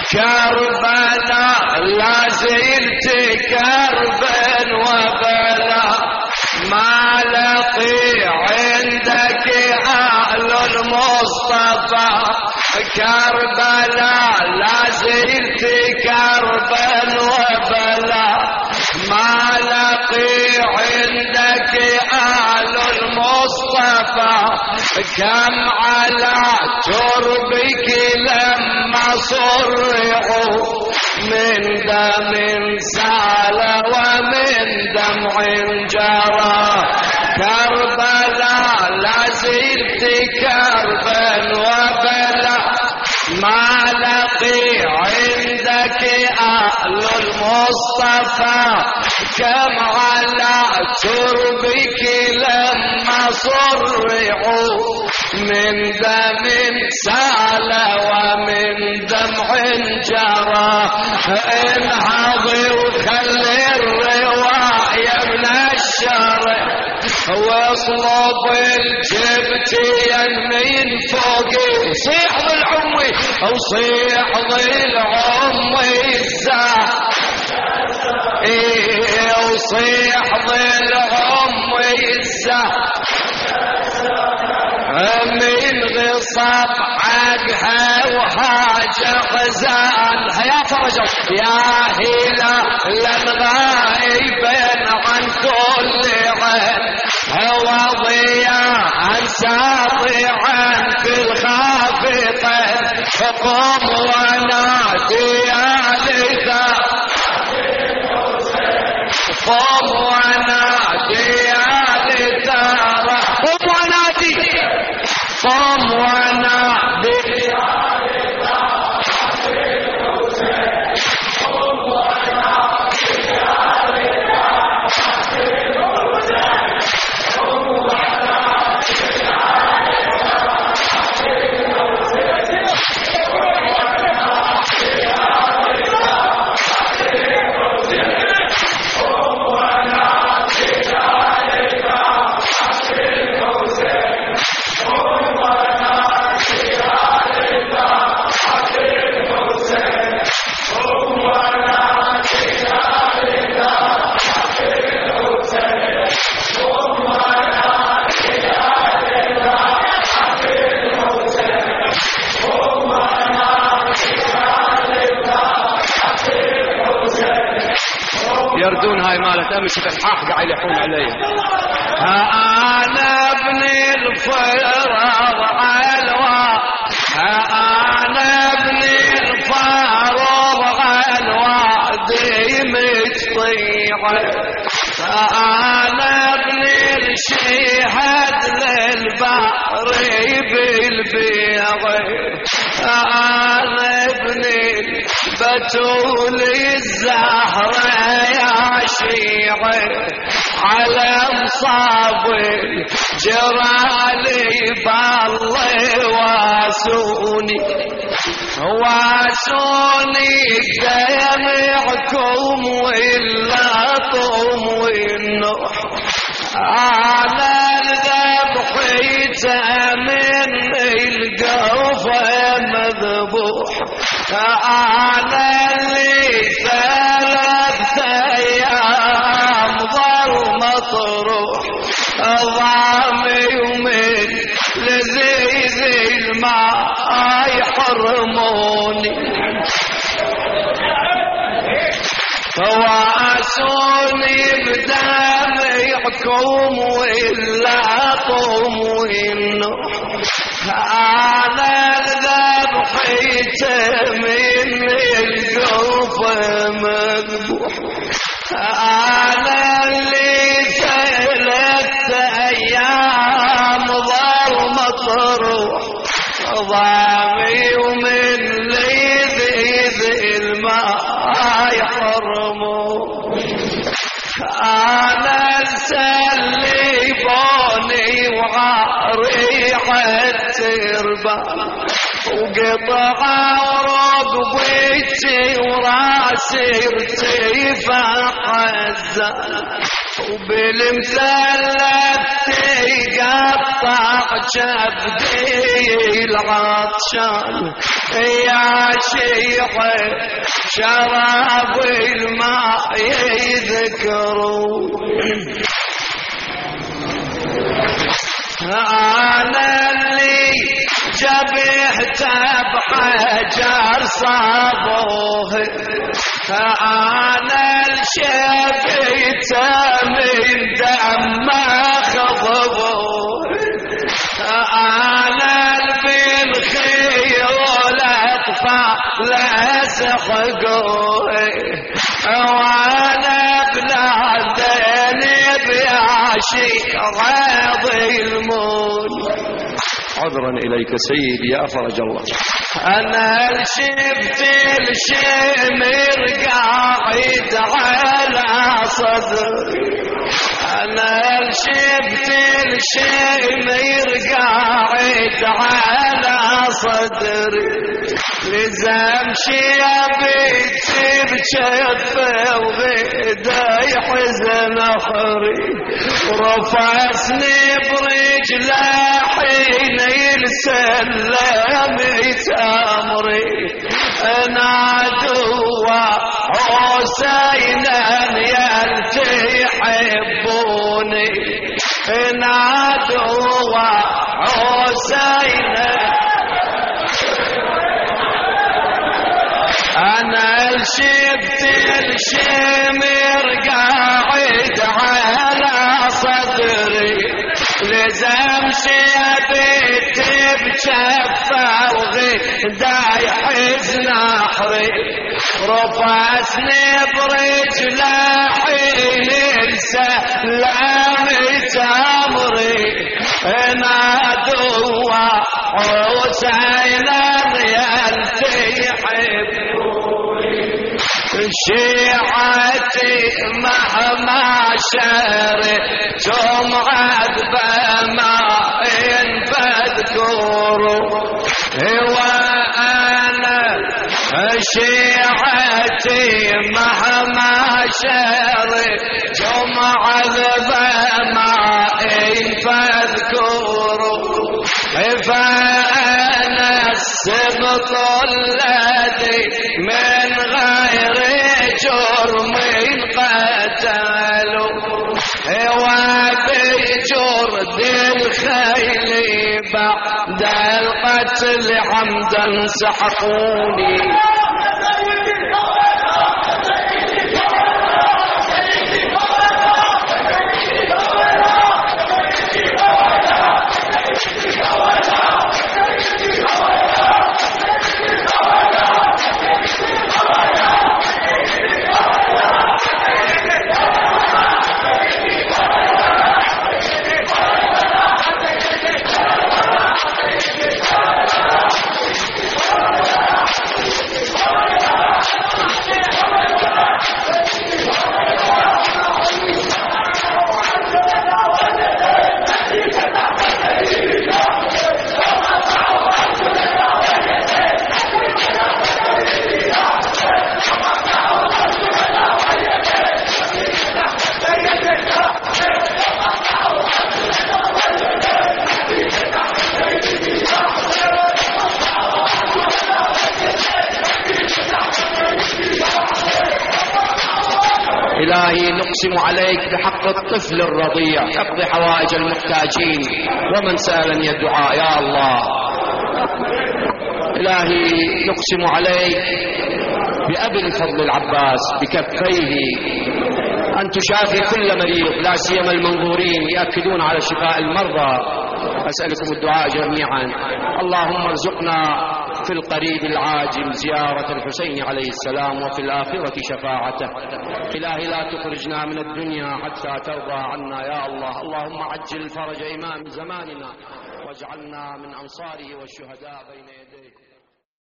كربلاء لا زلت كربا وبلاء ما لقي عندك أهل المصطفى كربلاء لا زلت كربا وبلاء ما لقي عندك أهل المصطفى كم على تربك لما صرعوا من دم سال ومن دمع جرى كربلاء لا زلت كربا وبلاء ما لقي عندك أهل المصطفى كم على تربك لما صرعوا من دم سال ومن دمع جرى انهضي وخلي الرواية من الشرع واصلب الجبتين من فوقي صيح ضلعمي وصيح ضلعمي الزاح وصيح ضلعمي الزاح من غصب حقها وحاجة خزانها يا فرجة يا هلال غائبا عن كل عين هو ضياء ساطعا في الخافقين قم ونادي يا لذا قم ونادي يا لذا قم ونادي قم ونادي يردون هاي مالت امس بالحاح قاعد يلحون علي انا ابن الفرار علوى انا ابن الفرار علوى ديمت طيعه انا ابن الشهد للبحر بالبيض انا ابن بتول الزهرة يا شيعي على مصابي جرالي بالله واسوني دمعكم واللطم والنوح على الذبحيت من القوفة مذبوح أنا اللي 3 أيام ظل مطروح ضامي ومن لذيذ الماء يحرموني فواسوني بدمعكم واللطم والنوح أنا ذبحيت من القلب مذبوح أنا اللي 3 أيام ظل مطروح ضامي ومن لذيذ الماء يحرمون أنا سليبوني وعريحة التربة وقطع رقبتي وراسي ارتفع الزان وبالمثلث تقطع كبدي العطشان يا شيخ شراب الماء يذكروا أنا اللي جبهته بحجر صابوه أنا الشبيته من دم خضبوه أنا بالخيول أطفال سحقوه وأنا بلادين بيعشي غاضي الموت. عذرا إليك سيدي يا فرج الله. أنا شفت الشمر قاعد على صدري أنا شفت الشمر قاعد على صدري لزم شيبتي بشفه وغدا يحزن أخري رفعتني برجله حين يلسلم يتامري نادوا حسينا يلتحبوني نادوا حسينا أنا شفت الشمر قاعد على صدري لزم شيبتي بشفه وغدا يحزن أحري رفعتني برجله حين السلام تامري نادوا حسينا يلتحبوني شيعتي مهما شرتم عذب ما فاذكروا وأنا شيعتي مهما شرتم عذب ما فاذكروا فأنا السبط الذي من غير جرم قتلوا وبجرد الخيل بعد القتل عمدا سحقوني إلهي نقسم عليك بحق الطفل الرضيع اقض حوائج المحتاجين ومن سألني الدعاء يا الله. إلهي نقسم عليك بأبي الفضل العباس بكفيه أن تشافي كل مريض لا سيما المنظورين يأكدون على شفاء المرضى. أسألكم الدعاء جميعا. اللهم ارزقنا في القريب العاجل زيارة الحسين عليه السلام وفي الآخرة شفاعته. إلهي لا تخرجنا من الدنيا حتى ترضى عنا يا الله. اللهم عجل فرج إمام زماننا واجعلنا من أنصاره والشهداء بين يديه.